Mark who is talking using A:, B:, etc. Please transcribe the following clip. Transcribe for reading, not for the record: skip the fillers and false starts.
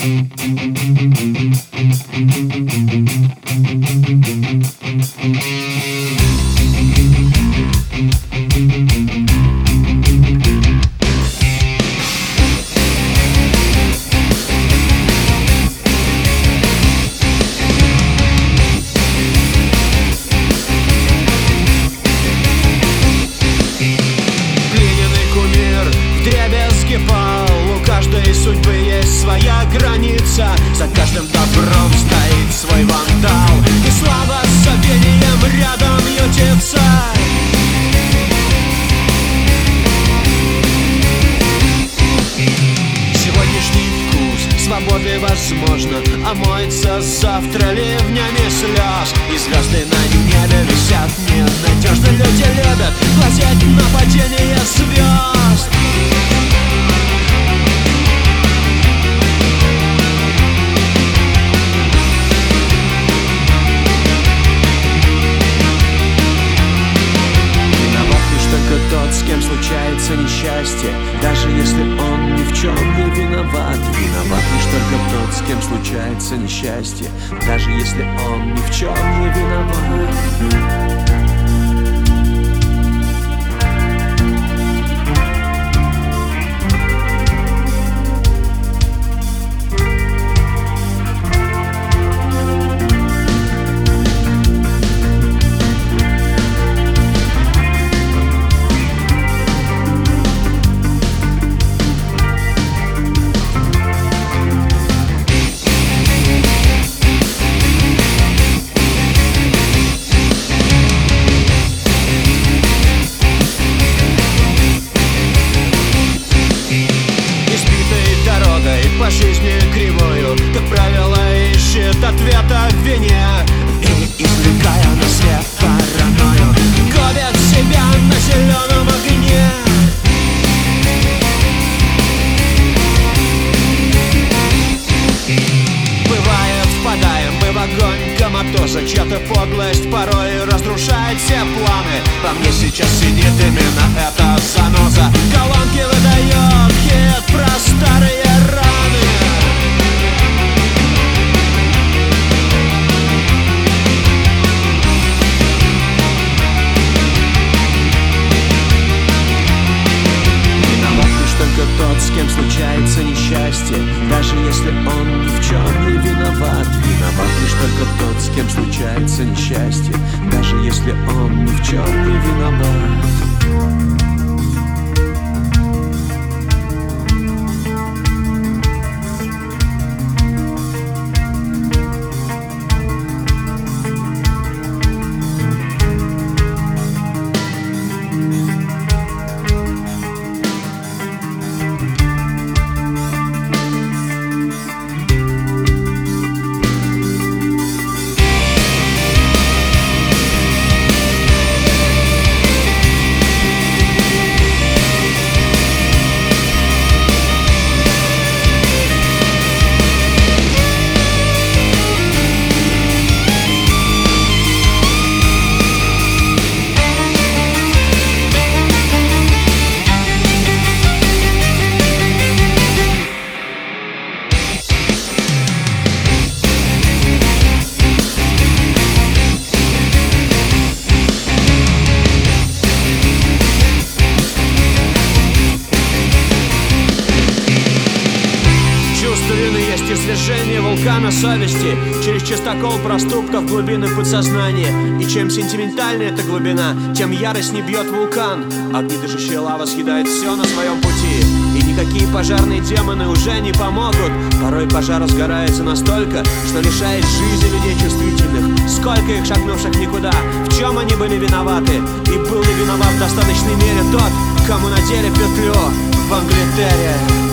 A: У каждой судьбы есть своя граница, за каждым добром стоит свой вандал, и слава с забвением рядом ютится. Сегодняшний вкус свободы возможно омоется завтра ливнями слез, и звезды на небе висят ненадежно. Люди любят глазеть на падение звезд. Тот, с кем случается несчастье, даже если он ни в чем не виноват. Виноват лишь только тот, с кем случается несчастье, даже если он ни в чем не виноват. По жизни кривую, как правило, ищет ответа в вине, и, извлекая на свет паранойю, губит себя на зеленом огне. Бывает, впадаем мы в огонь коматоза, чья-то подлость порой разрушает все планы. Во мне сейчас сидит именно эта заноза, колонки выдает хит про старые раны. Тот, с кем случается несчастье, даже если он ни в чем не виноват. Виноват лишь только тот, с кем случается несчастье, даже если он ни в чем не виноват. Извержение вулкана совести через чистокол проступков глубины подсознания. И чем сентиментальнее эта глубина, тем яростней бьет вулкан. Огнедышащая лава съедает все на своем пути, и никакие пожарные демоны уже не помогут. Порой пожар разгорается настолько, что лишает жизни людей чувствительных. Сколько их, шагнувших никуда, в чем они были виноваты? И был ли виноват в достаточной мере тот, кому надели петлю в Англитере?